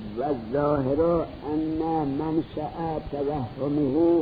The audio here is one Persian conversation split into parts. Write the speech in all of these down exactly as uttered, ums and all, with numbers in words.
و الظاهر ان منشأ توهمه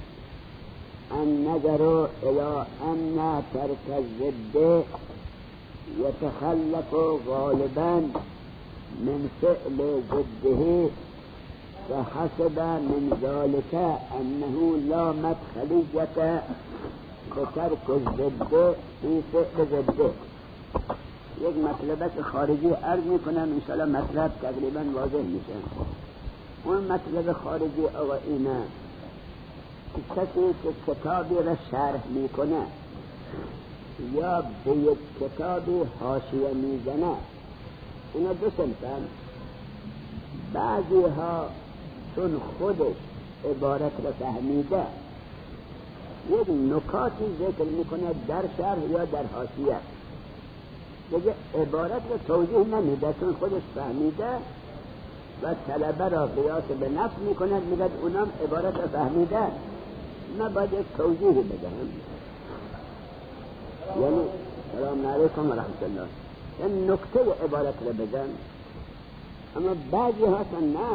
النظر الى ان ترك الضد يتخلف غالبا من فعل ضده، فحسب من ذلك انه لا مدخلية بترك الضد في فعل ضده. یک مطلبت خارجی عرض میکنم انشاءالله مطلب تقریبا واضح میشه. اون مطلب خارجی آقا اینه که کسی که کتابی را شرح میکنه یا به یک کتابی حاشیه میزنه، اینا دو صنفن. بعضی ها چون خودش عبارت را فهمیده یک نکاتی ذکر میکنه در شرح یا در حاشیه، دیگه عبارت را توضیح نمیده چون خودش فهمیده و طلبه را قیاس به نفس میکنه، میگه اونم عبارت را فهمیده، نباید یک توضیح بدهم. یعنی سلام علیکم و رحمت الله این نکته عبارت را بدن. اما بعضی هستن نه،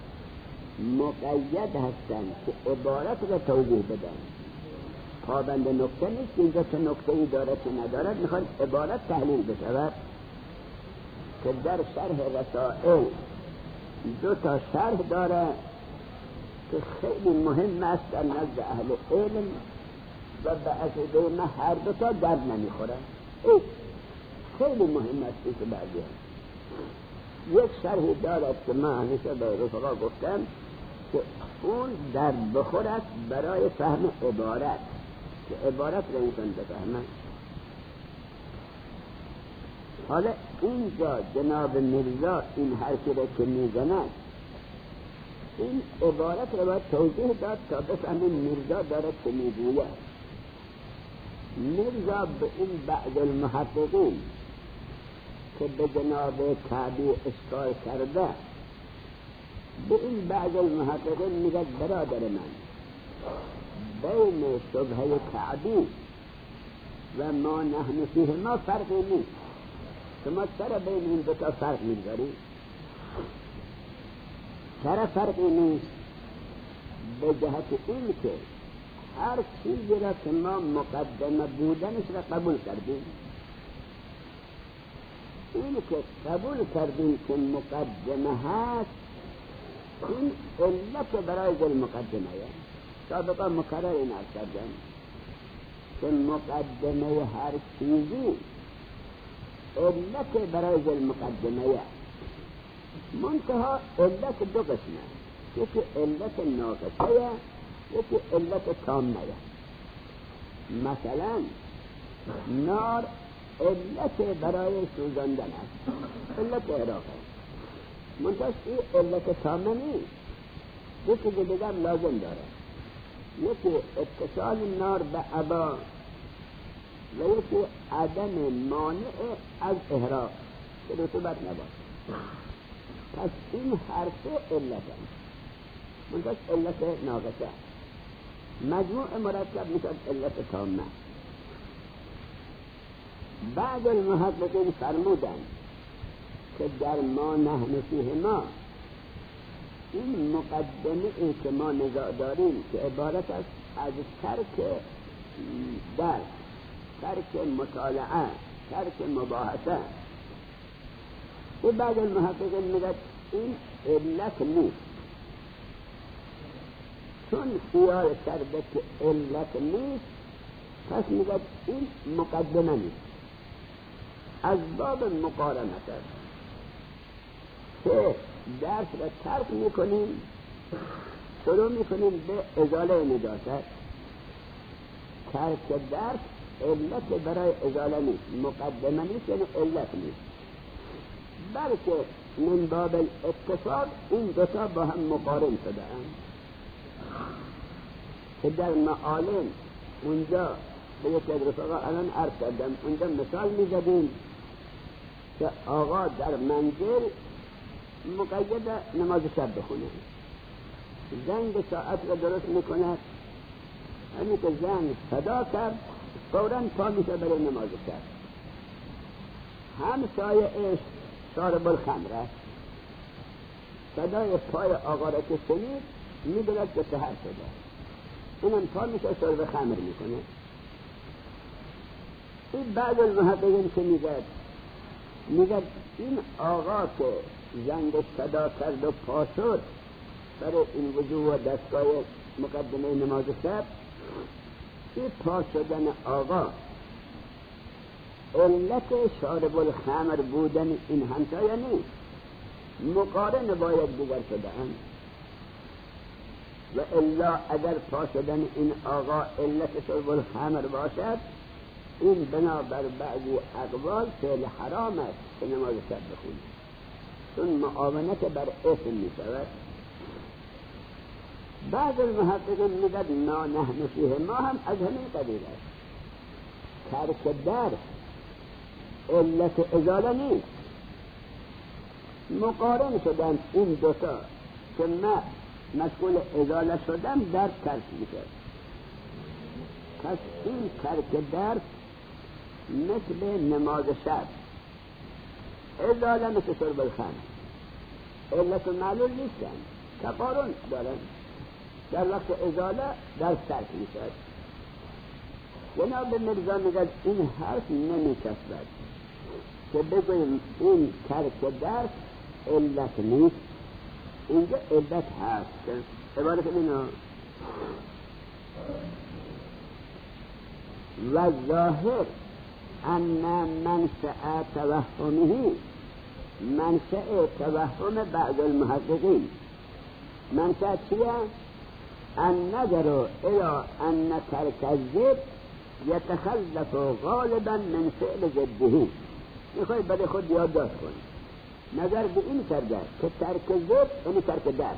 مقید هستن که عبارت را توضیح بدن، پابند نکته نیست اینجا چه نکته ای دارد چه ندارد، میخواد عبارت تحلیل بشود. که در شرح رسائل دو تا شرح داره که خیلی مهم است در نزد اهل علم و به عقیده ما هر دو تا درد نمیخوره. خیلی مهم است که بعضی هم یک شرحی دارد که من همیشه به رفقا گفتم که اون در بخور است برای فهم عبارت، که عبارت را انسان بفهمه. حالا اینجا جناب میرزا این حرفی را که میزند این عبارت را باید توضیح داد تا بفهمیم میرزا دارد که میگوید. میرزا به این بعض المحققین که به جناب کعبی اشکال کرده، به این بعض المحققین میگه برادر من بین شبهه کعبی و ما نحن فیه ما فرقی نیست، شما چرا بین این دو تا فرق میگذاری؟ چرا فرقی نیست؟ به جهت این که هر چیزی را که ما مقدمه بودنش را قبول کردیم، این که قبول کردیم که مقدمه هست، این علت برای ذل مقدمه هست. سابقا مکرر این عرض کردم که مقدمه هر چیزی علت برای ذل مقدمه هست. منتها علت دو قسمه، یکی علت ناقصه یکی علت تامه. مثلا نار علت برای سوزاندن است، علت احراق است، منتها این علت تامه نیست، یکی دیگر لازم داره. یکی اتصال نار به عبا و یکی عدم مانع از احراق که رطوبت نباشه. پس این هر سه علت هست، منتها علت ناقصه، مجموع مرکب میشد علت تامه. بعد المحققین فرمودن که در ما نحن فیه ما این مقدمه ای که ما نزاع داریم که عبارت است از ترک درک، ترک مطالعه، ترک مباحثه، و بعد المحققین میگه این علت نیست، چون خیال کرده که علت نیست پس میگه این مقدمه نیست. از باب مقارنت است که درس را ترک میکنیم، شروع میکنیم به ازاله نجاست. ترک درس علت برای ازاله نیست، مقدمه نیست، یعنی علت نیست، بلکه من باب الاتصال این دوتا با هم مقارن شده هم. که در معالم اونجا به یک رفقا الان عرض کردم، اونجا مثال میزدیم که آقا در منزل مقید نماز شب بخونه، زنگ ساعت را درست میکنه، همین که زنگ صدا کرد فوراً پا میشه برای نماز شب. همسایه اش شارب الخمر است، صدای پای آقا را که شنید میدوند که سحر شده. اینم پا میشه شرب خمر میکنه. این بعد المحققین که میگد میگد این آقا که زنگش صدا کرد و پا شد سر این وضوع و دستگاه مقدمه نماز شب، این پا شدن آقا علت شارب الخمر بودن این همسایه نیست، مقارن باید دیگر شدن. و الا اگر پا شدن این آقا علت شرب الخمر باشد، این بنابر بعضی اقوال فعل حرام است که نماز شب بخونید، چون معاونت بر اثم می شود. بعض المحققین میگد ما نحن فیه، ما هم از همین قبیل است. ترک درس علت ازاله نیست، مقارن شدن این دوتا که من مسئول ازاله شدم در ترک میشد. پس این ترک درس مثل نماز شب، ازاله مثل شرب الخمر، علت معلول نیستن، تقارن دارن. در وقت ازاله در ترک میشد. جناب مرزا میگد این حرف نمیکسبد که بگویم این ترک درس علت نیست، اینجا علت هست. عبارت اینا و ظاهر ان منشأ توهمه، منشأ توهم بعض المحققین، منشأ چیه؟ ان نظر الى ان ترک الضد یتخلف غالبا من فعل ضده. میخوای برای خود یادداشت کنی، نظر به این کرده که ترک ضد یعنی ترک درس،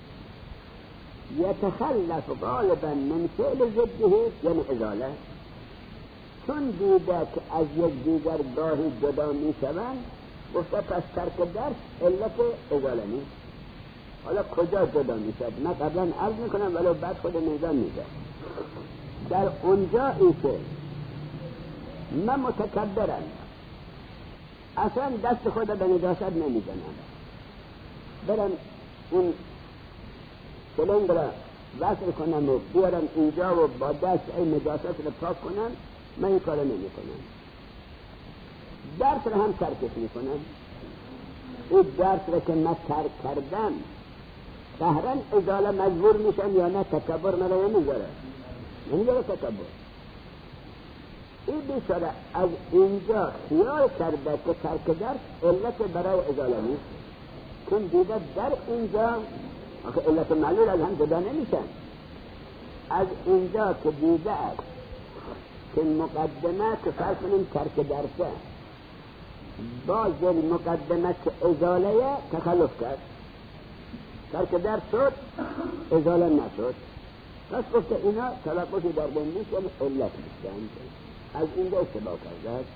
یتخلف غالبا من فعل ضده یعنی ازاله. چون دیده که از یک دیگر گاهی جدا میشوند، گفته پس ترک درس علت ازاله نیست. حالا کجا جدا میشد؟ من قبلا عرض میکنم ولو بعد خود میزان میگه. در اونجا ای که من متکبرم، اصلا دست خود به نجاست نمیزنم، برم اون سلنگ را وصل کنم و بیارم اینجا و با دست این نجاست را پاک کنم، من این کار نمی کنم. درس را هم ترکش میکنم. این درس را که من ترک کردم قهرن ازاله مجبور میشم یا نه؟ تکبر مرا نمیذاره، نمیذاره تکبر. این بیچاره از اینجا خیال کرده که ترک درس علت برای ازاله نیست، چون دیده در اینجا آخه علت معلول از هم جدا نمیشن. از اینجا که دیده است که مقدمه که فرض کنیم ترک درسه باز مقدمه که ازاله تخلف کرد، ترک درس شد ازاله نشد، پس گفته اینا تلقفی در بین نیست یعنی علت نیستن. از اینجا اشتباه کرده است.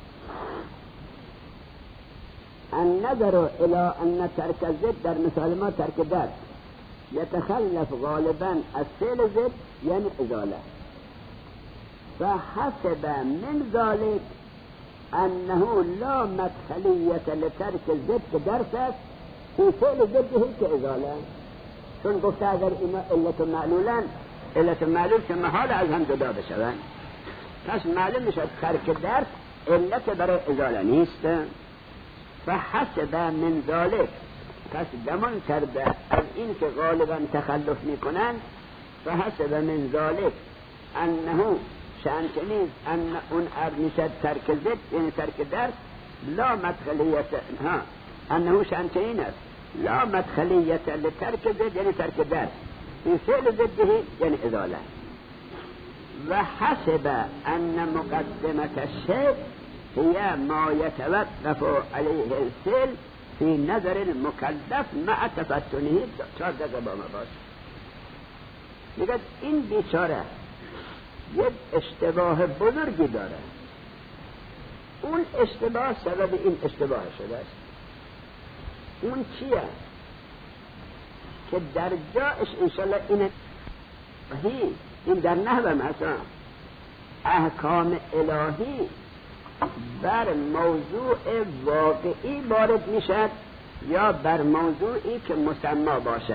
النظر الى ان ترک الضد در مثال ما ترک درس یتخلف غالبا از فعل ضد یعنی ازاله. فحسب من ذلك انه لا مدخلیت لترک ضد که درس است فی فعل ضده که ازاله. چون گفته اگر اینا علت معلولن، علت معلول که محال از هم جدا بشون، پس معلوم میشد ترک درس علت برای ازاله نیست. فحسب من ذلك، پس گمان کرده از این که غالبا تخلف میکنن، فحسب من ذلك انه شانچنین ان اون ار میشد ترک ضد یعنی ترک درس، لا مدخلیت ها انه شانچنین است لا مدخلیت لترک ضد یعنی ترک درس این فعل ضده یعنی ازاله. و حسب ان مقدمت الشیء هي ما يتوقف عليه الفعل في نظر المكلف مع تفتنه. چهار دقیقه با ما باش. میگه این بیچاره یک اشتباه بزرگی داره، اون اشتباه سبب این اشتباه شده است. اون چیه؟ که در جایش انشالله اینه هی این در نحو مثلا احکام الهی بر موضوع واقعی وارد میشد یا بر موضوعی که مسما باشه.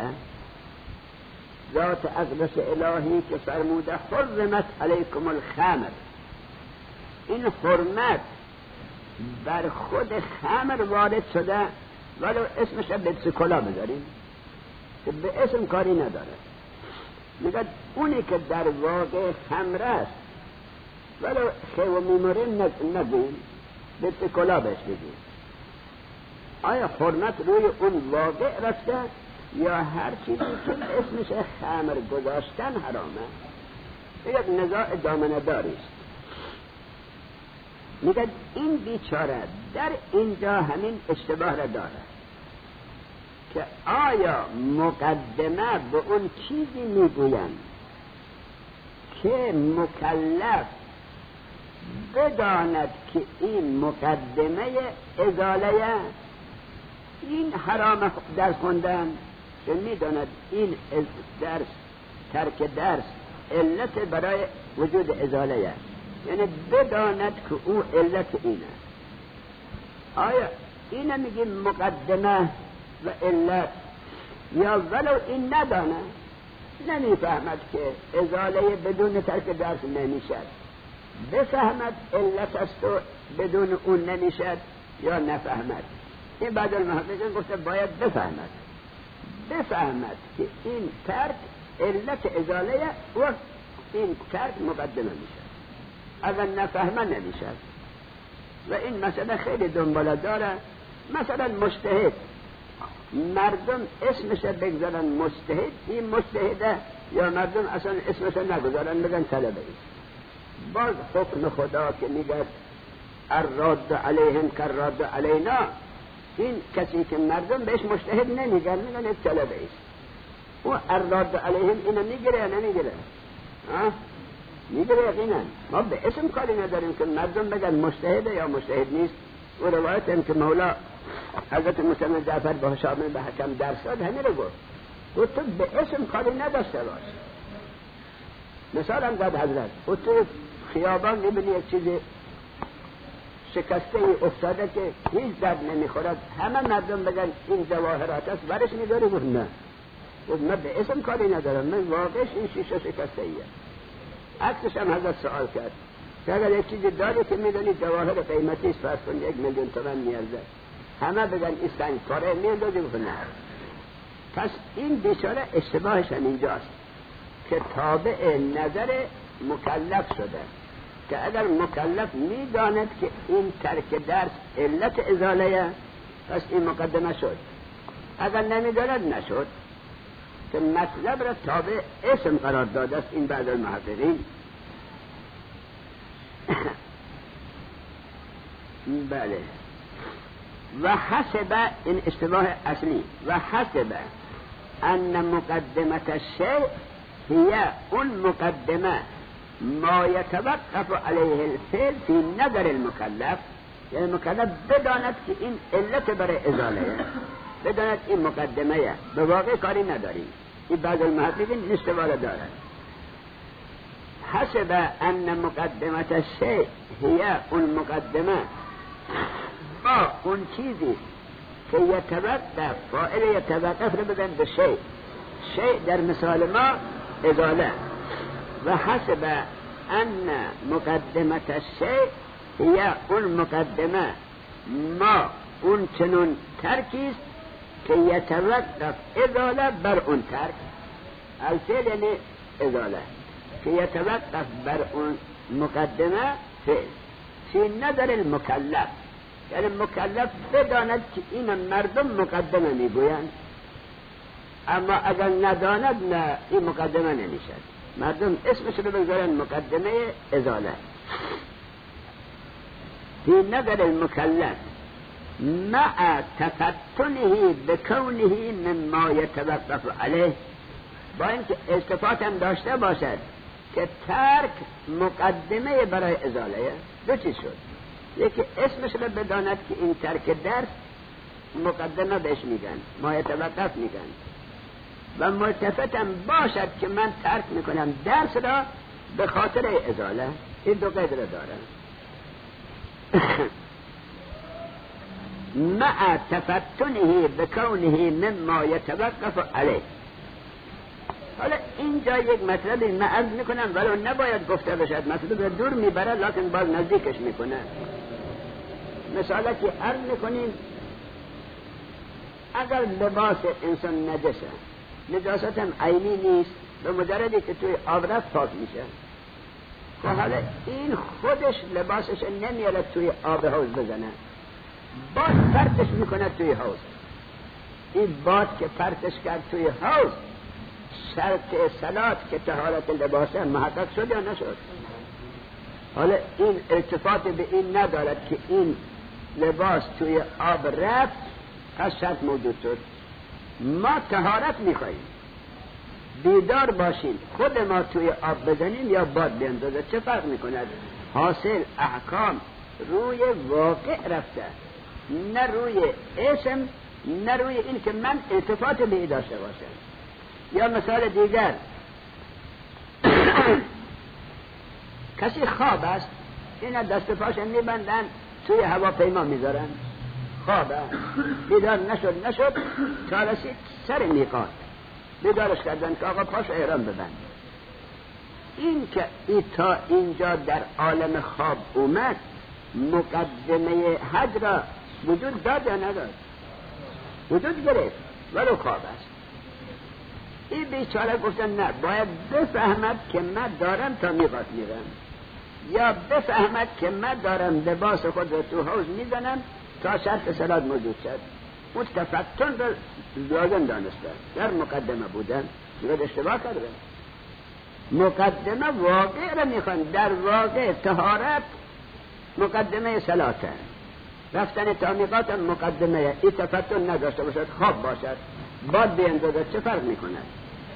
ذات اقدس الهی که فرموده حرمت علیکم الخمر، این حرمت بر خود خمر وارد شده، ولو اسمش به کلا بذاریم که به اسم کاری نداره. میگه اونی که در واقع خمر است ولو خیو میموریم نگیم، به کلا بهش بگیم. آیا حرمت روی اون واقع رفته یا هر چیزی که اسمش خمر گذاشتن حرامه؟ یک نزاع دامنه داریست. میگه این بیچاره در اینجا همین اشتباه را داره که آیا مقدمه به اون چیزی میگویند که مکلف بداند که این مقدمه ازاله، این حرام در خوندن که میداند این درس ترک درس علت برای وجود ازاله است، یعنی بداند که او علت اینه. آیا اینه میگیم مقدمه و علت، یا ولو این ندانه نمیفهمد که ازاله بدون ترک درس نمیشد، بفهمد علت است و بدون اون نمیشد یا نفهمد. این بعد المحققین گفته باید بفهمد بفهمد که این ترک علت ازاله و این ترک مقدمه میشد، اگر نفهمه نمیشد. و این مسئله خیلی دنباله داره. مثلا مجتهد، مردم اسمش بگذارن مجتهد، این مجتهده، یا مردم اصلا اسمش نگذارن بگن طلبه است. باز حکم خدا که میگه الراد علیهم کالراد علینا، این کسی که مردم بهش مجتهد نمیگن، میگن یک طلبه است. و الراد علیهم اینو میگیره یا نمیگیره؟ میگیره یقینا. ما به اسم کاری نداریم که مردم بگن مجتهده یا مجتهد نیست. و روایت هم که مولا حضرت موسی بن جعفر به هشام بن حکم درس داد همین رو گفت، گفت تو به اسم کاری نداشته باش. مثال هم داد حضرت، و تو خیابان میبینی یک چیز شکسته ای افتاده که هیچ درد نمیخورد، همه مردم بگن این جواهرات است، برش میداری؟ گفت نه، گفت من به اسم کاری ندارم، من واقعش این شیشه شکسته ایه. عکسش هم حضرت سوال کرد که اگر یک چیزی داری که میدونی جواهر قیمتی است، فرض کن یک میلیون تومان میارزه، همه بگن این سنگ کاره میاندازی؟ گفت نه. پس این بیچاره اشتباهش هم اینجاست که تابع نظر مکلف شده، که اگر مکلف میداند که این ترک درس علت ازاله، پس این مقدمه شد. اگر نمیداند نشد، که مطلب را تابع اسم قرار داده است. این بعد المحققین بله. و حسب، این اشتباه اصلی، و حسب ان مقدمت الشیء هي اون مقدمه ما يتوقف عليه الفعل في نظر المكلف، یعنی مکلف بداند که این علت برای ازاله، بداند این مقدمه، به واقع کاری نداریم. این بعض المحققین اشتباه دارند. حسب ان مقدمت الشیء هي اون مقدمه با اون چیزی که یتوقف، فاعل یتوقف رو بگن به شیء، شیء در مثال ما ازاله. و حسب ان مقدمت الشیء هي اون مقدمه ما اون چنون ترکیست که یتوقف ازاله بر اون ترک، الفعل یعنی ازاله، که یتوقف بر اون مقدمه فعل فی نظر المکلف، یعنی مکلف بداند که این مردم مقدمه میگویند، اما اگر نداند نه، این مقدمه نمیشد. مردم اسمش رو بگذارن مقدمه ازاله. فی نظر المکلف مع تفتنه بکونه مما یتوقف علیه، با اینکه التفات هم داشته باشد که ترک مقدمه برای ازاله. دو چیز شد، یکی اسمش رو بداند که این ترک درس مقدمه بهش میگن، ما یتوقف میگن، و ملتفتم باشد که من ترک میکنم درس را به خاطر ازاله. این دو قید را دارن. مع تفتنه بکونه مما یتوقف علیه. حالا اینجا یک مطلبی من عرض میکنم ولو نباید گفته بشد، مطلب دور میبره لکن باز نزدیکش میکنه. مثلا که عرض میکنیم اگر لباس انسان نجسه، نجاست هم عینی نیست، به مجردی که توی آب رفت پاک میشه، و حالا این خودش لباسش نمیاره توی آب حوض بزنه، باد پرتش میکنه توی حوض. این باد که پرتش کرد توی حوض شرط صلات که طهارت لباسه محقق شد یا نشد؟ حالا این ارتفاط به این ندارد که این لباس توی آب رفت پس شرط موجود شد. ما طهارت میخواییم، بیدار باشیم، خود ما توی آب بزنیم یا باد بیندازه، چه فرق میکند؟ حاصل احکام روی واقع رفته، نه روی اسم، نه روی این که من ارتفاط به ای داشته باشم. یا مثال دیگر کسی خواب است، این دست پاش میبندن توی هواپیما میذارن، خواب است، بیدار نشد نشد تا رسید سر میقات بیدارش کردن که آقا پاش احرام ببند. این که ای تا اینجا در عالم خواب اومد مقدمه حج را وجود داد یا نداد؟ وجود گرفت ولو خواب است. این بیچاره گفتن نه، باید بفهمد که من دارم تا میقات میرم، یا بفهمد که من دارم لباس خود را تو حوض میزنم تا شرط صلات موجود شد. اون تفتن را لازم دانسته، در مقدمه بودن میگه اشتباه کرده. مقدمه واقع را میخوان، در واقع طهارت مقدمه صلاته، رفتن تا میقات مقدمه. این تفتن نداشته باشد، خواب باشد، باد بیندازد، چه فرق میکند؟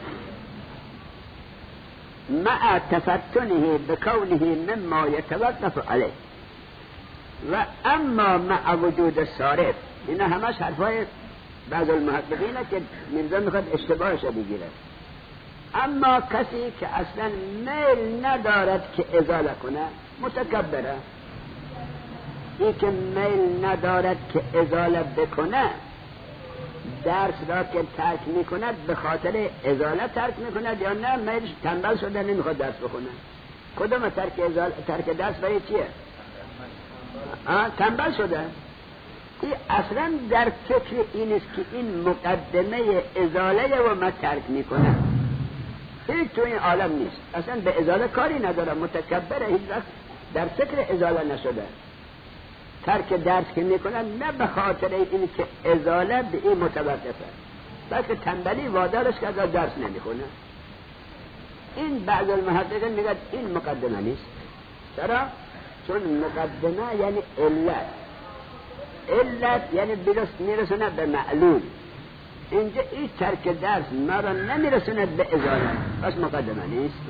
مع تفتنه بکونه مما یتوقف علیه. و اما مع وجود صارف، اینا همش حرفای بعض المحققینه که میرزا میخواد اشتباهش بگیره. اما کسی که اصلا میل ندارد که ازاله کنه متکبره، این که میل ندارد که ازاله بکنه درس را که ترک میکند به خاطر ازاله ترک میکند یا نه میلش تنبل شده نمیخواد درس بخونه؟ کدوم ترک ازاله؟ ترک درس برای چیه؟ آه تنبل شده. این اصلا در فکر این است که این مقدمه ازاله و ما ترک میکنه، هیچ تو این عالم نیست، اصلا به ازاله کاری نداره، متکبره، هیچ وقت در فکر ازاله نشده. ترک درس که میکنن نه به خاطر این که ازاله به این متوقفه، بلکه تنبلی وادارش که از درس نمیخونه. این بعض المحققین میگن این مقدمه نیست. چرا؟ چون مقدمه یعنی علت، علت یعنی میرسونه به معلول. اینجا این ترک درس ما را نمیرسونه به ازاله، پس مقدمه نیست.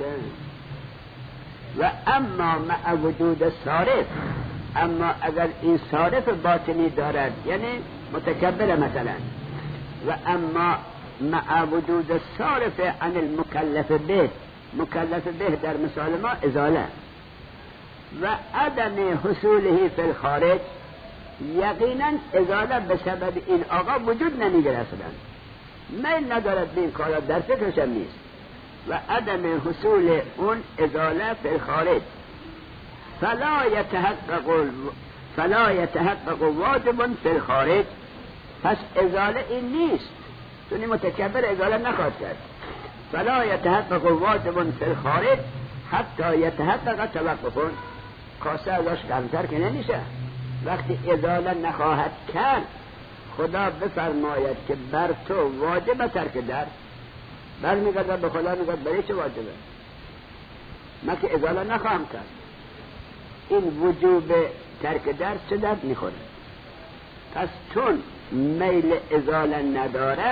و اما مع وجود صارف، اما اگر این صارف باطنی دارد یعنی متکبر مثلا، و اما مع وجود صارف عن المکلف به، مکلف به در مثال ما ازاله، و عدم حصوله فی الخارج، یقینا ازاله به سبب این آقا وجود نمیگیره، اصلا میل ندارد به این کارا، در فکرش هم نیست. و عدم حصول اون ازاله فی الخارج فلا يتحقق فلا يتحقق واجب فی الخارج، پس ازاله این نیست، چون متکبر ازاله نخواهد کرد. فلا يتحقق واجب فی الخارج حتی يتحقق توقف، کاسه ازش کمتر که نمیشه. وقتی ازاله نخواهد کرد خدا بفرماید که بر تو واجب ترک درس، برمیگرده به خدا میگه برای چه واجبه؟ من که ازاله نخواهم کرد. این وجوب ترک درس چه درد میخوره؟ پس چون میل ازاله نداره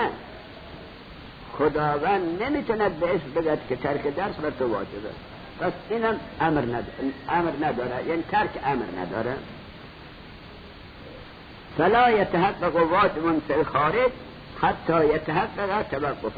خداوند نمیتوند به اسم بگد که ترک درس بر تو واجبه، پس اینم امر نداره، امر نداره یعنی ترک امر نداره. فلا يتحقق واجب في الخارج حتى يتحقق توقف.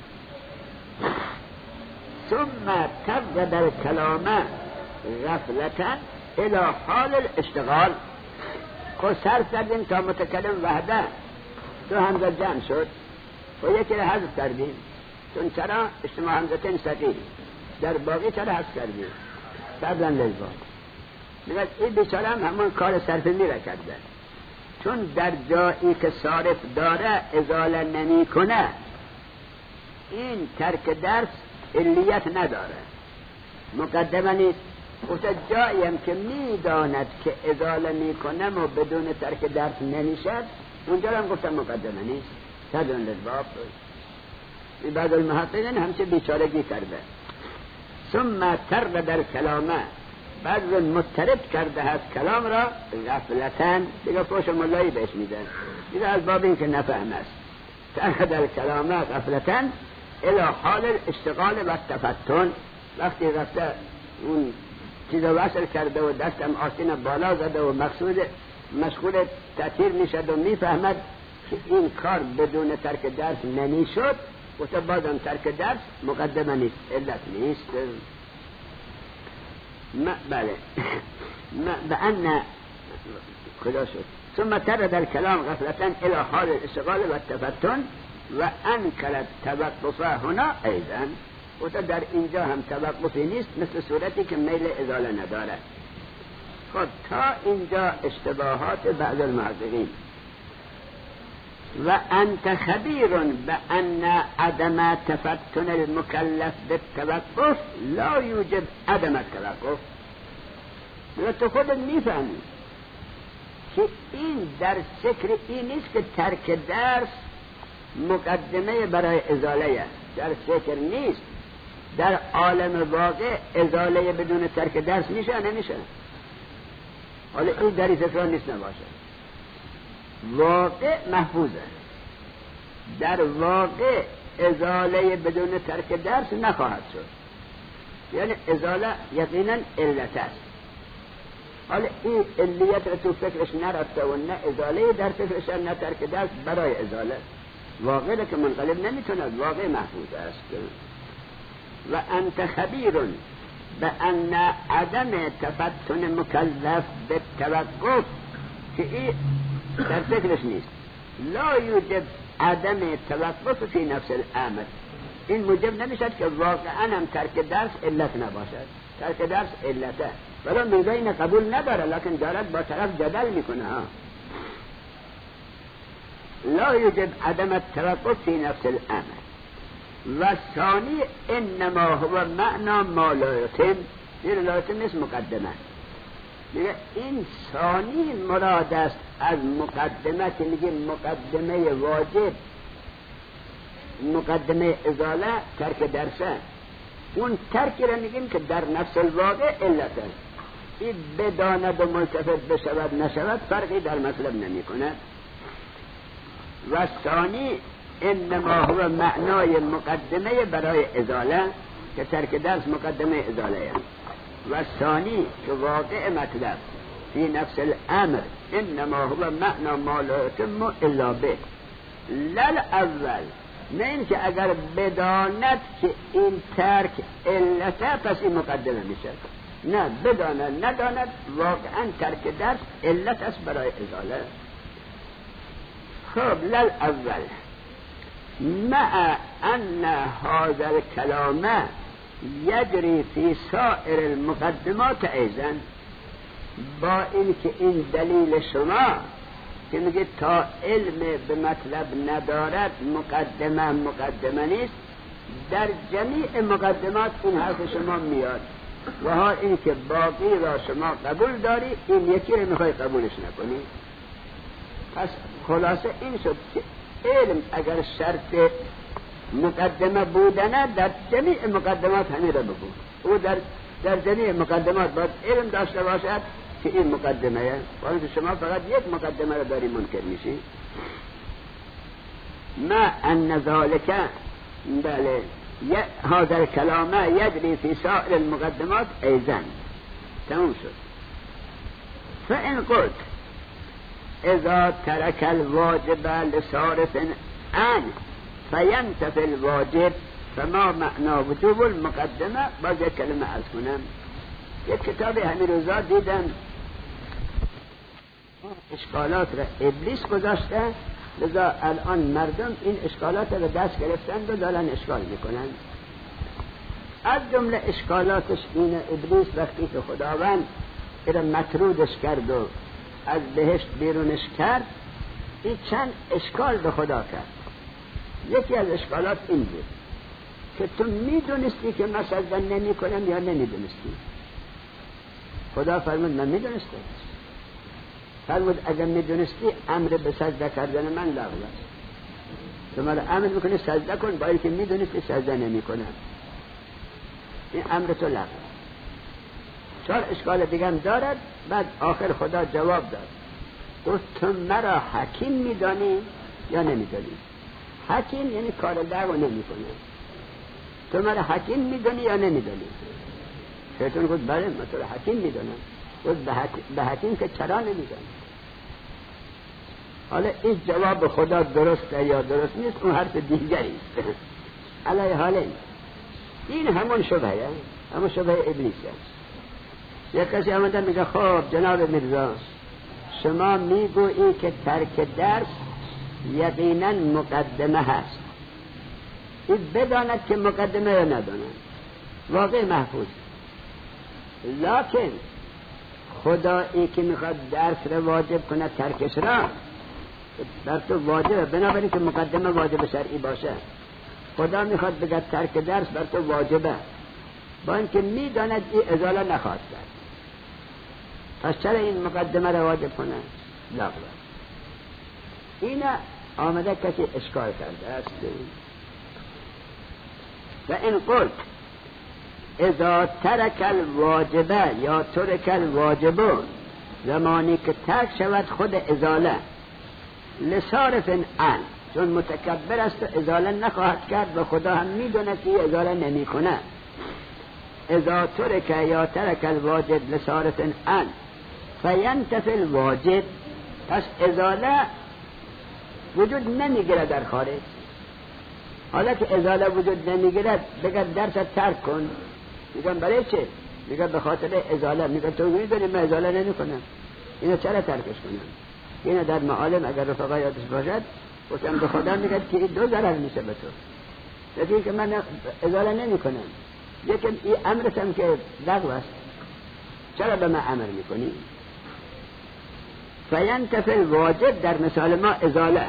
ثم تبدأ الكلام غفلة الى حال الاشتغال. خود صرف کردیم تا متکلم وحده دو همزه جمع شد و یکی را حذف کردیم، چون چرا اجتماع همزتین ثقیل، در باقی چرا حذف کردیم صبرا للباب. میگه این بیچاره هم همون کار صرف میره کرده، چون در جایی که صارف داره ازاله نمی کنه این ترک درس علیت نداره، مقدمه نیست. گفته جاییم که میداند که ازاله میکنه و بدون ترک درس نمیشد اونجا هم گفتم مقدمه نیست. صدر للباب. بعد المحققین همچه بیچارگی کرده. ثم تر در کلامه، بعد مضطرب کرده هست کلام را غفلتن، دیگه پوش ملایی بهش میدن، دیگه از باب این که نفهم است. تر در کلامه غفلتن الى حال اشتغال و تفتن، وقتی رفته اون چیز وصل کرده و دستم آستین بالا زده و مقصود مشغول تأثیر میشد و میفهمد که این کار بدون ترک درس نمیشد، و تا بازم ترک درس مقدمه نیست، علت نیست. ما بله ما بأن کجا شد؟ ثم تر در کلام غفلتن الى حال الاشتغال و التفتن و انکرت توقفه هنا ایضا، و تا در اینجا هم توقفی نیست مثل صورتی که میل ازاله نداره. خب تا اینجا اشتباهات بعض المحققین. و انت خبیر بأن عدم تفتن المکلف بالتوقف لا یوجب عدم التوقف. تو خودت میفهمی که این در فکر این نیست که ترک درس مقدمه برای ازاله، در فکر نیست. در عالم واقع ازاله بدون ترک درس میشه نمیشه؟ حالا این در فکر نیست نباشه، واقع محفوظه. در واقع ازاله بدون ترک درس نخواهد شد، یعنی ازاله یقینا علت است. حالا این علیت رو تو فکرش نرفته و نه ازاله در فکرش نه ترک درس برای ازاله، واقع که منقلب نمیتونه، واقع محفوظ است. و انت خبیر بأن عدم تفتن مکلف بالتوقف، که این در فکرش نیست، لا یوجب عدم توقف فی نفس الامر، این موجب نمیشد که واقعا هم ترک درس علت نباشد. ترک درس علته، ولی میگه قبول نداره، لکن دارد با طرف جدل میکنه. ها لا یوجب عدم التوقف فی نفس الامر. و ثانی انما هو معنا ما لا یتم، این لا یتم نیست مقدمه. میگه این ثانی مراد است از مقدمه، که میگه مقدمه واجب، مقدمه ازاله ترک درسه. اون ترکی را میگیم که در نفس الواقع علته، این بداند و ملتفت بشود نشود فرقی در مطلب نمی کنه. و ثانی انما هو معنای مقدمه برای ازاله، که ترک درس مقدمه ازاله. و ثانی که واقع مطلب فی نفس الامر انما هو معنا ما لا یتم الا به، لل اول، نه این که اگر بداند که این ترک علته پس این مقدمه میشه، نه بداند نداند واقعا ترک درس علت است برای ازاله. خب لل اول مع ان هذا الكلام یجری فی سائر المقدمات ایضا، با این که این دلیل شما که میگه تا علم به مطلب ندارد مقدمه مقدمه نیست، در جمیع مقدمات این حرف شما میاد، و ها این که باقی را شما قبول داری، این یکی رو میخوای قبولش نکنی. پس خلاصه این شد که علم اگر شرط مقدمه بودنه در جمیع مقدمات همین را بگو، او در در جمیع مقدمات باید علم داشته باشد که این مقدمه، ولی شما فقط یک مقدمه را داری منکر میشی. ما ان ذالک بله هذا الكلام یجری فی سائر المقدمات ایضا. تموم شد. فان قلت اذا ترك الواجب لصارف عن فینتفی الواجب فما معنا وجوب المقدمه، باز یک کلمه از کنم. یک کتاب همین روزا دیدم اشکالات را ابلیس گذاشته، لذا الان مردم این اشکالات را دست گرفتند و دارن اشکال میکنن. از جمله اشکالاتش این ابلیس وقتی که خداوند ایره مطرودش کرد و از بهشت بیرونش کرد، این چند اشکال به خدا کرد. یکی از اشکالات این بود که تو میدونستی که من سجده نمی کنم یا نمیدونستی؟ خدا فرمود من میدونستم. فرمود اگر میدونستی امر به سجده کردن من لغو است. تو مرا امر میکنی سجده کن با اینکه میدونستی سجده نمی کنم، این امر تو لغو است. چهار اشکال دیگه هم دارد. بعد آخر خدا جواب داد، گفت تو مرا حکیم میدانی یا نمیدانی؟ حکیم یعنی کار لغو نمیکنه. تو مرا حکیم میدانی یا نمیدانی؟ شیطان گفت بله من تو را حکیم میدانم. گفت به حکیم که چرا نمیدانی؟ حالا این جواب خدا درسته یا درست نیست اون حرف دیگری است. علیه حال این همون شبهه، همون شبه ابلیسه. یک کسی آمده میگه خب جناب میرزا شما میگویی که ترک درس یقینا مقدمه هست. این بداند که مقدمه یا نداند واقع محفوظ، لکن خدا ای که میخواد درس را واجب کنه ترکش را بر تو واجبه، بنابراین که مقدمه واجب شرعی باشه. خدا میخواد بگه ترک درس بر تو واجبه با اینکه میداند این ازاله نخواهد کرد، پس چرا این مقدمه را واجب کنه؟ لغوه. این آمده کسی اشکال کرده است. و این قلت اذا ترک الواجبه یا ترک الواجبه، زمانی که ترک شود خود ازاله لصارف عن، چون متکبر است و ازاله نخواهد کرد و خدا هم میدونه که ازاله نمی کنه. اذا ترک یا ترک الواجب لصارف عن فینتفی الواجب، پس ازاله وجود نمیگیره در خارج. حالا که ازاله وجود نمیگیره بگه درس ترک کن، میگم برای چه؟ میگه به خاطر ازاله. میگه تو میدونی من ازاله نمی کنم، اینو چرا ترکش کنم؟ اینو در معالم اگر رفقا یادش باشد گفتم به خدا میگه که این دو ضرر میشه به تو. یکی که من ازاله نمی کنم، یکی این امرتم که لغو است، چرا به من امر میکنی؟ فینتفی الواجب در مثال ما ازاله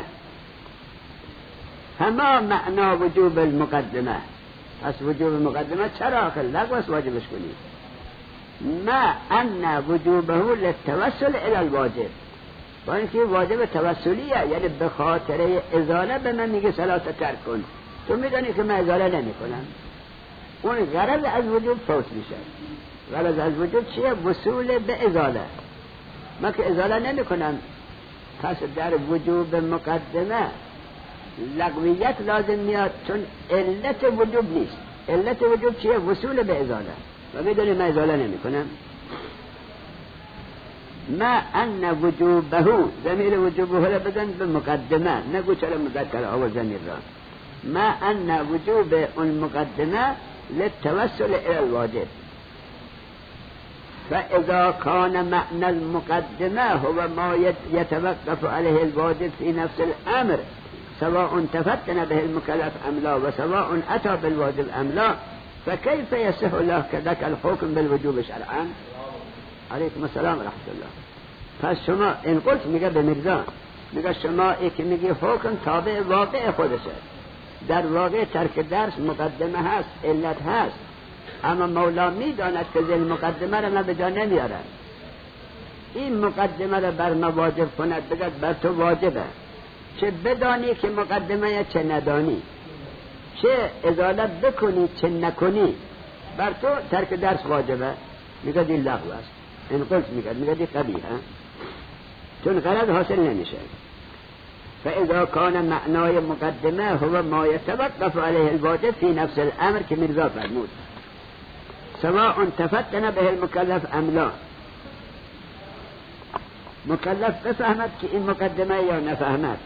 همه معنا وجوب المقدمه. پس وجوب مقدمه چرا آخر لغو است واجبش کنی؟ ما ان وجوبه للتوسل الى الواجب، با اینکه واجب توسلیه، یعنی به خاطر ازاله به من میگه صلات ترک کن. تو میدونی که من ازاله نمی کنم، اون غرض از وجوب فوت میشه. غرض از وجوب چیه؟ وصول به ازاله. من که ازاله نمی کنم، پس در وجوب مقدمه لغویت لازم میاد، چون علت وجوب نیست. علت وجوب چیه؟ وصول به ازاله. و میدونی من ازاله نمی کنم. ما ان وجوبه، ضمیر وجوبه را بزن به مقدمه، نگو چرا مذکر آور ضمیر را. ما ان وجوب اون مقدمه للتوسل الى الواجب. فاذا كان معنى المقدمه هو ما يتوقف عليه الواجب في نفس الامر سواء تفتن به المكلف ام لا وسواء اتى بالواجب ام لا، فكيف يصح له كذلك الحكم بالوجوب شرعا؟ علیکم السلام و رحمت الله. پس شما این قلت میگه به میرزا، میگه شما ای که میگی حکم تابع واقع خودشه، در واقع ترک درس مقدمه هست، علت هست، اما مولا میداند که ذل مقدمه را به جا نمیاره. این مقدمه را بر ما واجب کند، بگد بر تو واجبه، چه بدانی که مقدمه چه ندانی، چه ازاله بکنی چه نکنی، بر تو ترک درس واجبه. میگه این لغو است. این قلت میگه میگه این قبیحه، چون غرض حاصل نمیشه. فاذا كان معنای مقدمه هو ما يتوقف عليه الواجب في نفس الامر که میرزا فرمود، سواء تفتن به المكلف ام لا، مکلف بفهمد که این مقدمه یا نفهمد،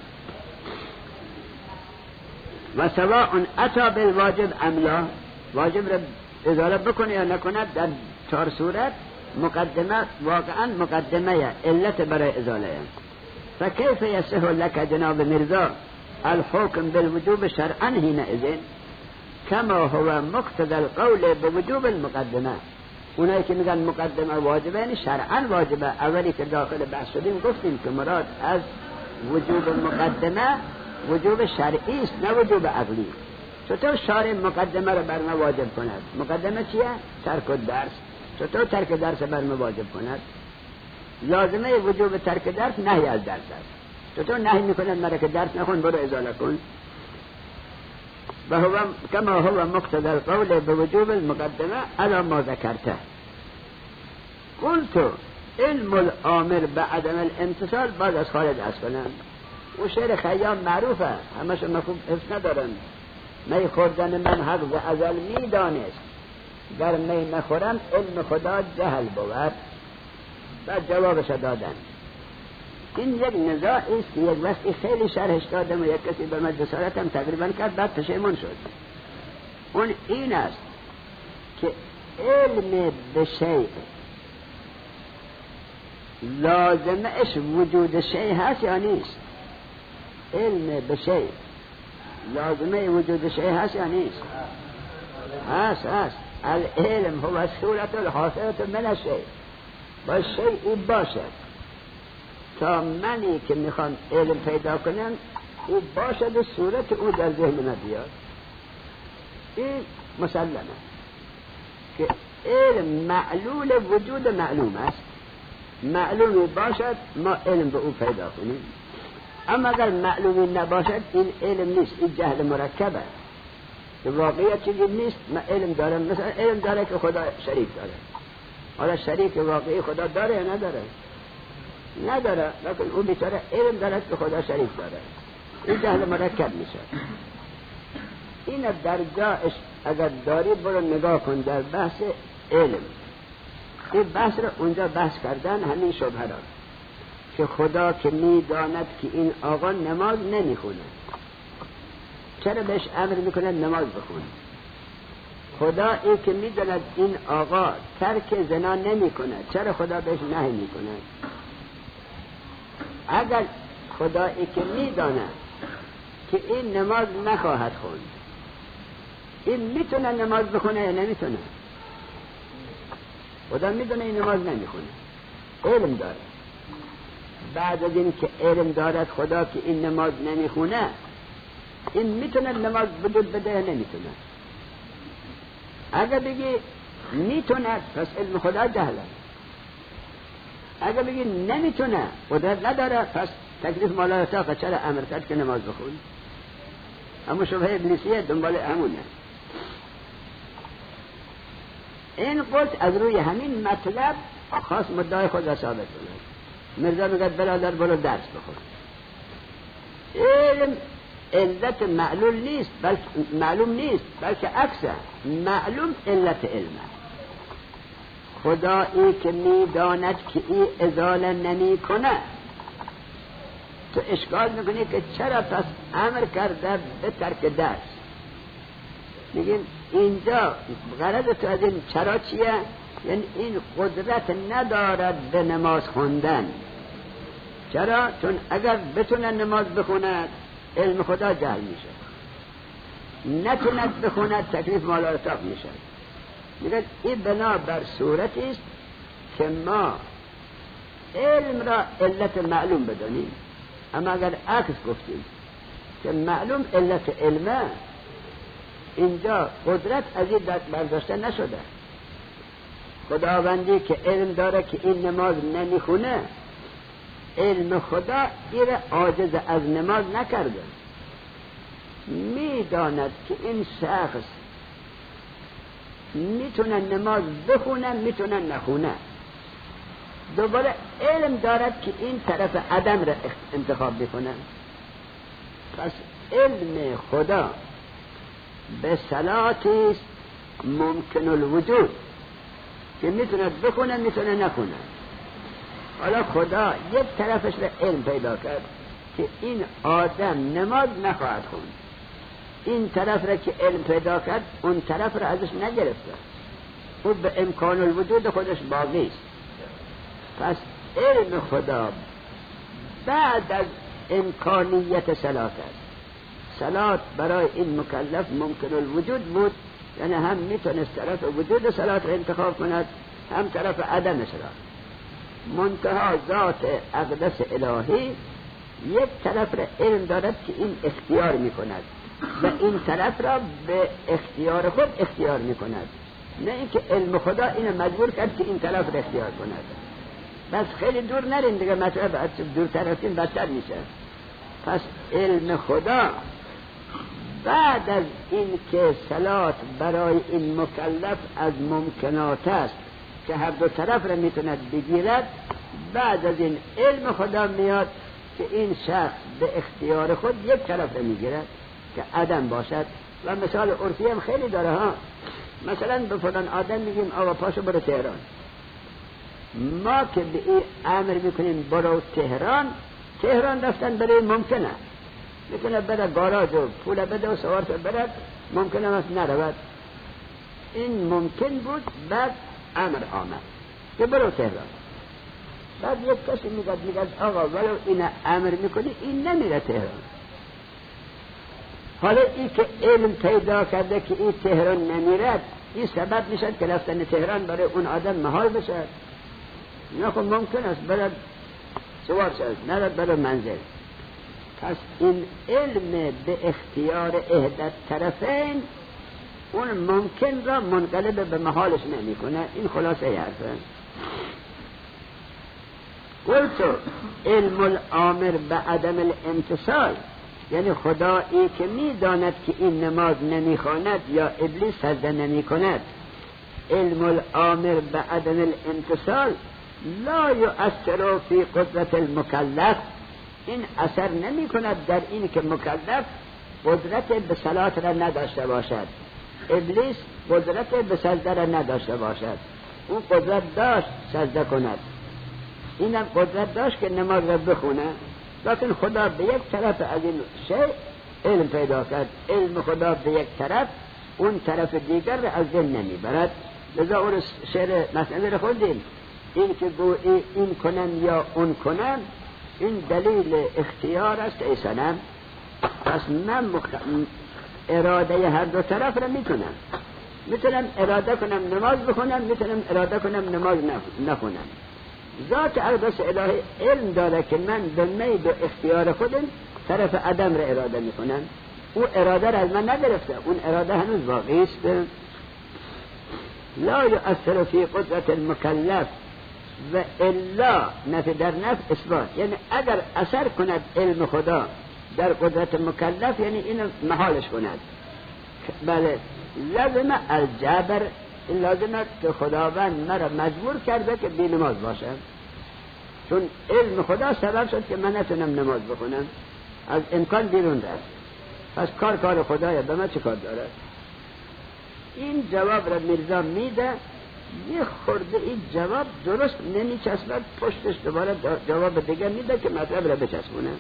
و سواء اتى بالواجب ام لا، واجب را ازاله بکنه یا نکند، در چهار صورت مقدمه واقعا مقدمه علت برای ازاله. فكيف يصح لك جناب مرزا الحكم بالوجوب شرعا حينئذ كما هو مقتضى القول بوجوب المقدمه؟ اونایی که میگن مقدمه واجبه یعنی شرعا واجبه. اولی که داخل بحث شدیم گفتیم که مراد از وجوب مقدمه وجوب شرعی است نه وجوب عقلی. چطور شارع مقدمه رو بر ما واجب کند؟ مقدمه چیه؟ ترک الدرس. چطور ترک درس بر ما واجب کند؟ لازمه وجوب ترک درس نهی از درس است. چطور نهی میکنند مرا که درس نخون برو ازاله کن؟ و هو كما هو مقتضى القول بوجوب المقدمه على ما ذكرته. قلت علم الامر بعدم الامتثال بعد از خارج از کنم. و شعر خیام معروفه، همش مفهوم حفظ ندارن. می خوردن من حق ز ازل می دانست، در می نخورم علم خدا جهل بود. بعد جوابش دادن. این یک نزاعی است که یک وقتی خیلی شرحش دادم و یک کسی به من جسارتم تقریبا کرد، بعد پشیمون شد. اون این است که علم به شیء لازمش وجود شیء هست یا نیست؟ علم به شیء لازمه وجود شیء هست یا نیست؟ هست هست. العلم هو صورت الحاصلة من الشیء. با شیء باشد تا منی که میخوام علم پیدا کنم او باشد و صورت او در ذهن من بیاد. این مسلمه که علم معلول وجود معلوم است. معلومی باشد ما علم به او پیدا کنیم. اما اگر معلومی نباشد این علم نیست، این جهل مرکبه که واقعیت چیزی نیست. من علم دارم، مثلا علم داره که خدا شریک داره. حالا شریک واقعی خدا داره یا نداره؟ نداره، لیکن اون بیچاره علم داره که خدا شریک داره. این جهل مرکب میشه. این در جاش اگر داری برو نگاه کن در بحث علم. این بحث رو اونجا بحث کردن همین شبهه را که خدا که میداند که این آقا نماز نمیخونه چرا بهش امر میکنه نماز بخونه؟ خدا ای که میداند این آقا ترک زنا نمیکنه چرا خدا بهش نهی میکنه؟ اگر خدا ای که میداند که این نماز نخواهد خوند این میتونه نماز بخونه یا نمیتونه؟ خدا میدونه این نماز نمیخونه، علم داره. بعد از این که علم دارد خدا که این نماز نمیخونه این میتونه نماز بدون بده یا نمیتونه؟ اگر بگی میتونه پس علم خدا جهله. اگر بگی نمیتونه قدرت نداره پس تکلیف مالا اتاقه چرا امر کرد که نماز بخون؟ اما شبهه ابلیسیه دنبال همونه. این قلت از روی همین مطلب خاص مدعای خود را ثابت کنه. مرزا میگه برادر برو درس بخون. علم علت معلوم نیست بلکه معلوم نیست بلکه عکسه، معلوم علت علمه. خدایی که میداند که این ازاله نمی کنه تو اشکال میکنی که چرا پس امر کرده به ترک درس؟ میگیم اینجا غرض تو از این چرا چیه؟ یعنی این قدرت ندارد به نماز خوندن. چرا؟ چون اگر بتونه نماز بخوند علم خدا جهل میشه، نتوند بخوند تکلیف مال ارتاق میشه. میگه این بنا بر صورتی است که ما علم را علت معلوم بدانیم. اما اگر عکس گفتیم که معلوم علت علمه اینجا قدرت از این دست برداشته نشده. خداوندی که علم داره که این نماز نمیخونه علم خدا ایره عاجز از نماز نکرده. میداند که این شخص میتونه نماز بخونه میتونه نخونه. دوباره علم دارد که این طرف عدم را انتخاب بکنه. پس علم خدا به صلاتی است ممکن الوجود که میتونه بخونه میتونه نخونه. حالا خدا یک طرفش را علم پیدا کرد که این آدم نماز نخواهد خوند. این طرف را که علم پیدا کرد اون طرف را ازش نگرفته. او به امکان الوجود خودش باقی است. پس علم خدا بعد از امکانیت صلات است. صلات برای این مکلف ممکن الوجود بود، یعنی هم میتونست طرف وجود صلات را انتخاب کند، هم طرف عدم صلات. منتها ذات اقدس الهی یک طرف را علم دارد که این اختیار میکند و این طرف را به اختیار خود اختیار میکند، نه اینکه علم خدا اینو مجبور کرد که این طرف را اختیار کند. بس خیلی دور نرین دیگه، مطلب از دور طرفین بدتر میشه. پس علم خدا بعد از این که صلات برای این مکلف از ممکنات است که هر دو طرف را میتوند بگیرد، بعد از این علم خدا میاد که این شخص به اختیار خود یک طرف را میگیرد که عدم باشد. و مثال عرفی هم خیلی داره ها. مثلا به فلان آدم میگیم آقا پاشو برو تهران، ما که به این امر میکنیم برو تهران، تهران رفتن برای ممکنه، میتونه بره گاراژ و پول بده و سوار شد برد، ممکنه است نرود. این ممکن بود، بعد امر آمد که برو تهران. بعد یک کسی میگه میگه آقا ولو این امر میکنی این نمیره تهران. حالا این که علم پیدا کرده که این تهران نمیرد، این سبب میشد که رفتن تهران برای اون آدم محال بشد. نه خب ممکن است برد سوار شد، نرد برای منزل. پس این علم به اختیار احدى طرفین اون ممکن را منقلب به محالش نمی کنه. این خلاصه حرفه. قلتو علم الامر به عدم الامتصال، یعنی خدایی که می داند که این نماز نمی خواند یا ابلیس سجده نمی کند، علم الامر به عدم الامتصال لا یؤثر فی قدرت المکلف، این اثر نمی کند در این که مکلف قدرت به صلات را نداشته باشد. ابلیس قدرت به سجده را نداشته باشد، اون قدرت داشت سجده کند، اینم قدرت داشت که نماز را بخونه، لیکن خدا به یک طرف از این شیء علم پیدا کرد. علم خدا به یک طرف، اون طرف دیگر را از دل نمی برد. لذا اون شعر مثنوی را خوندیم، این که گویی این کنن یا اون کنن، این دلیل اختیار است ای سنم. پس من مخ... اراده هر دو طرف را میکنم. میتونم اراده کنم نماز بخونم، میتونم اراده کنم نماز نخونم. ذات اقدس الهی علم داره که من به میل و اختیار خودم طرف عدم را اراده میکنم. او اراده را از من نگرفته، اون اراده هنوز باقی است. لا یؤثر فی قدرت المکلف و الا نفی در نفی اثبات، یعنی اگر اثر کند علم خدا در قدرت مکلف، یعنی اینو محالش کند. بله لازم الجبر، لازم که خداوند مرا مجبور کرده که بی نماز باشم، چون علم خدا سبب شد که من نتونم نماز بخونم، از امکان بیرون رفت. پس کار کار خدایا، به من چه کار داره؟ این جواب را میرزا میده، یه خورده این جواب درست نمیچسبد، پشتش دوباره جواب دیگه میده که مطلب را بچسبونه.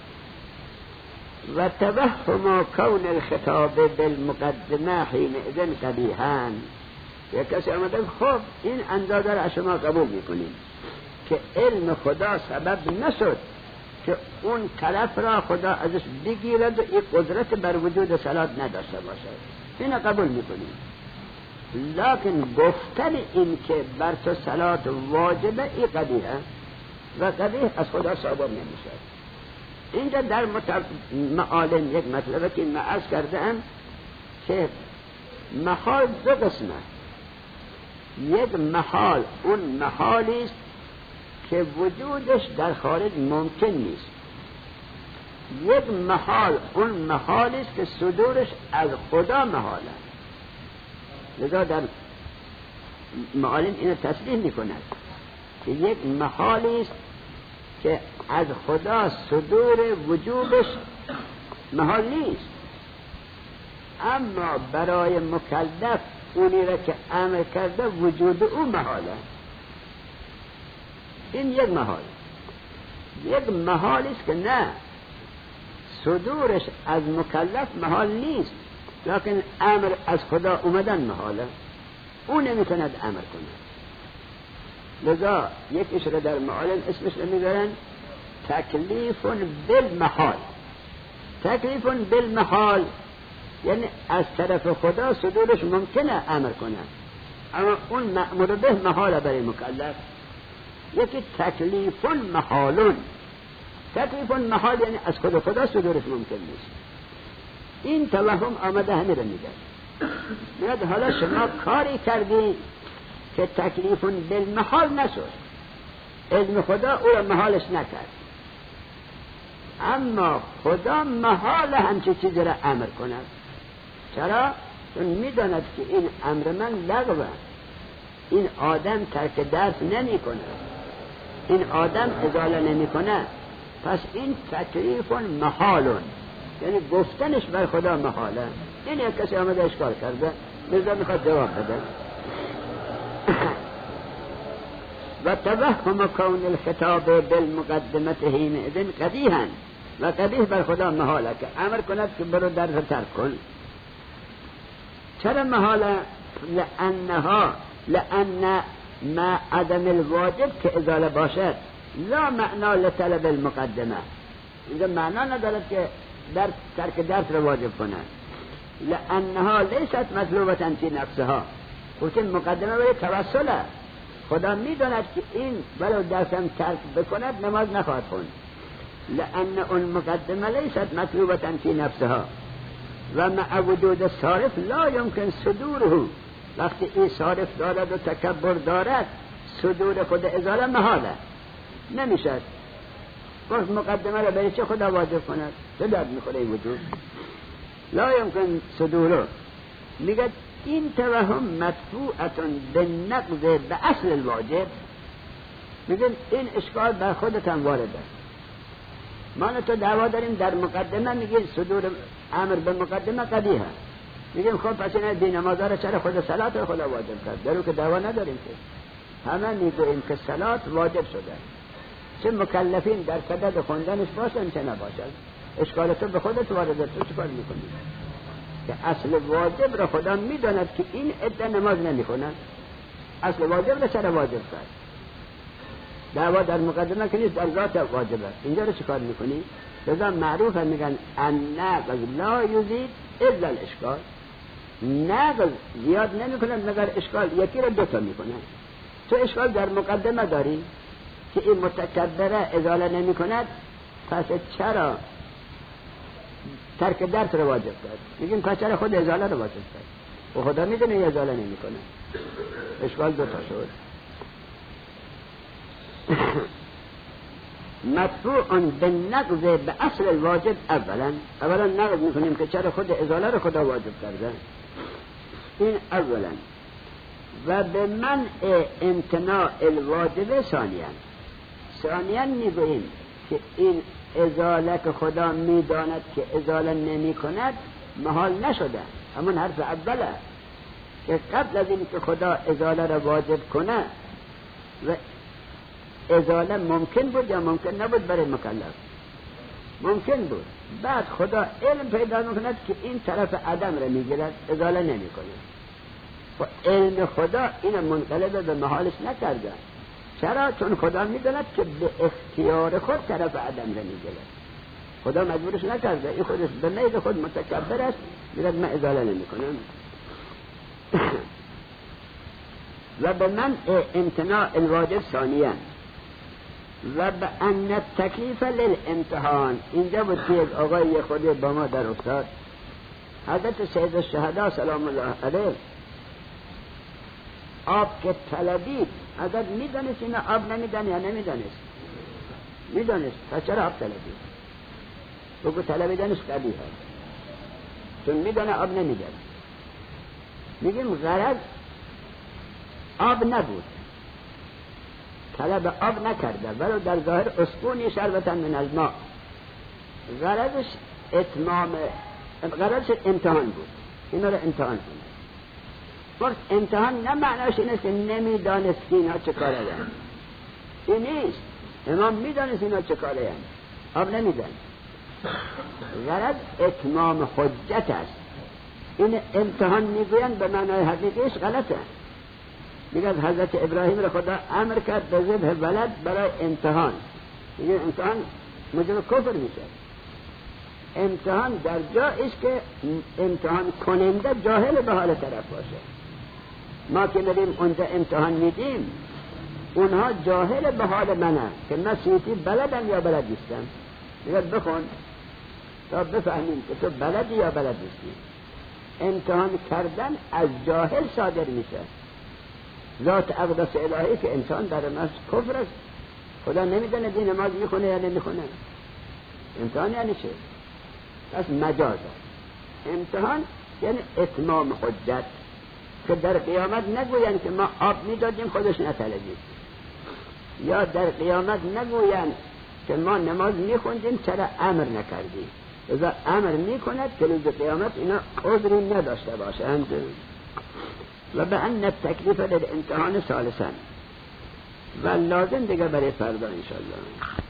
و توهم کون الخطاب بالمقدمه حین اذن قبیحان، یک کسی آمده خب این اندازه را شما قبول میکنیم که علم خدا سبب نشد که اون طرف را خدا ازش بگیرد و این قدرت بر وجود صلات نداشته باشد، این قبول میکنیم. لیکن گفتن این که بر تو صلات واجبه این قبیحه و قبیح از خدا صادر نمیشه. اینجا در معالم یک مطلبه که من عرض کردم که محال دو قسمه. یک محال اون محالی است که وجودش در خارج ممکن نیست. یک محال اون محالی است که صدورش از خدا محاله. لذا در معالم اینو تصریح میکند که یک محالی است که از خدا صدور وجودش محال نیست، اما برای مکلف اونی را که امر کرده وجود او محاله. این یک محال. یک محال است که نه، صدورش از مکلف محال نیست، لیکن امر از خدا اومدن محاله. او نمیتوند امر کند. لذا یکیش رو در معالم اسمش رو میبرن تکلیف بالمحال. تکلیف بالمحال یعنی از طرف خدا صدورش ممکنه امر کنه، اما اون مأمور به محال برای مکلف. یکی تکلیف محالون. تکلیف محال یعنی از خود خدا صدورش ممکن نیست. این توهم آمده همه رو میگه. میگه حالا شما کاری کردی که تکلیف بالمحال نشد، علم خدا او را محالش نکرد، اما خدا محال همچه چیزی را امر کند. چرا؟ چون میداند که این امر من لغوه، این آدم ترک درس نمی کنه، این آدم ازاله نمی کنه، پس این تکلیف محالون، یعنی گفتنش بر خدا محاله. این یک کسی آمده اشکال کرده، لذا میخواد جواب بده. و توهم کون الخطاب بالمقدمت حین اذن قبیحا، و قبیح بر خدا محاله که امر کند که برو درس ترک کن. چرا محاله؟ لانها لان ما عدم الواجب که ازاله باشد لا معنا لطلب المقدمه. اینجا معنا ندارد که در ترک درس رو واجب کنند. لانها لیست مطلوبة فی نفسها. گفتیم مقدمه برای توسله. خدا میداند که این ولو درسم ترک بکند نماز نخواهد خوند. لان اون مقدمه لیست مطلوبة فی نفسها و مع وجود صارف لا يمكن صدوره. وقتی این صارف دارد و تکبر دارد، صدور خود ازاله محاله نمیشد. وقت مقدمه را برای چه خدا واجب کند؟ چه درد میخوره این وجود؟ لا يمكن صدوره. میگه این توهم مدفوعتون به نقض به اصل الواجب. میگه این اشکال بر خودتان وارد است. ما تو دعوا داریم در مقدمه، میگیم صدور امر به مقدمه قبیحه. میگیم خب پس این بی نمازا را چرا خود صلات رو خدا واجب کرد؟ درو که دعوا نداریم که همه میگوییم که صلات واجب شده، چه مکلفین در صدد خوندنش باشن چه نباشن. اشکال تو به خودت وارده، تو چه کار میکنی؟ که اصل واجب را خدا میداند که این عده نماز نمیخونن، اصل واجب را چرا واجب کرد؟ دعوا در مقدمه که نیست، در ذات واجبه. اینجا رو چه کار میکنی؟ لذا معروفه میگن النقض لا یزید الا الاشکال. نقض زیاد نمیکنن مگر اشکال یکی رو دوتا میکنن. تو اشکال در مقدمه داری که این متکبره ازاله نمی کند، پس چرا ترک درس رو واجب کرد؟ میگیم پس چرا خود ازاله رو واجب کرد؟ و خدا میدونه ازاله نمی کنه. اشکال دوتا شد. مدفوع بالنقض به اصل الواجب. اولا اولا نقض میکنیم که چرا خود ازاله رو خدا واجب کرده. این اولا. و به منع امتناع الواجب ثانیا. ثانیا میگوییم که این ازاله که خدا میداند که ازاله نمی کند محال نشده. همون حرف اوله که قبل از این که خدا ازاله را واجب کنه و ازاله ممکن بود یا ممکن نبود برای مکلف؟ ممکن بود. بعد خدا علم پیدا میکند که این طرف عدم را میگیرد، ازاله نمی کند. و علم خدا این منقلب به محالش نکرده. چرا؟ چون خدا میداند که به اختیار خود طرف عدم را میگیرد. خدا مجبورش نکرده، این خودش به میل خود متکبر است، میگه من ازاله نمی کنم. و به من امتناع الواجب ثانیا. و به ان التکلیف للامتحان. اینجا بود که یک آقای خود با ما در افتاد، حضرت سید الشهدا سلام الله علیه، آب که طلبید، حضرت میدانست این آب نمیدن یا نمیدانست؟ میدانست. پس چرا آب طلبید؟ بگو طلبیدنش قبیح هست، چون میدانه آب نمیدن. میگیم غرض آب نبود، طلب آب نکرده، ولی در ظاهر اسقونی شربتا من الماء. غرضش اتمام، غرضش امتحان بود، اینا رو امتحان کنه. وقت امتحان نه معناش این است که نمیدانست که اینا چه کاره هست. این نیست. امام میدانست اینا چه کاره هست، آب نمیدن. غرض اتمام حجت است. این امتحان میگوین به معنای حقیقیش غلطه. دیگه حضرت ابراهیم را خدا امر کرد به ذبح ولد برای امتحان. دیگه امتحان موجب کفر میشه. امتحان در جایش که امتحان کننده جاهل به حال طرف باشه. ما که بریم اونجا امتحان میدیم اونها جاهل به حال منه که من سیتی بلدم یا بلد نیستم. دیگه بخون تا بفهمیم که تو بلدی یا بلد نیستی. امتحان کردن از جاهل صادر میشه. ذات اقدس الهی که انسان در نفس کفر است. خدا نمیدونه دین نماز میخونه یا نمیخونه. امتحان یعنی چه؟ پس مجاز است. امتحان یعنی اتمام حجت، که در قیامت نگوین که ما آب میدادیم خودش نطلبید، یا در قیامت نگوین که ما نماز میخوندیم چرا امر نکردیم. اذا امر میکند که روز قیامت اینا عذری نداشته باشند. و به ان التکلیف للامتحان ثالثا و لازم دیگه برای فردا انشاءالله.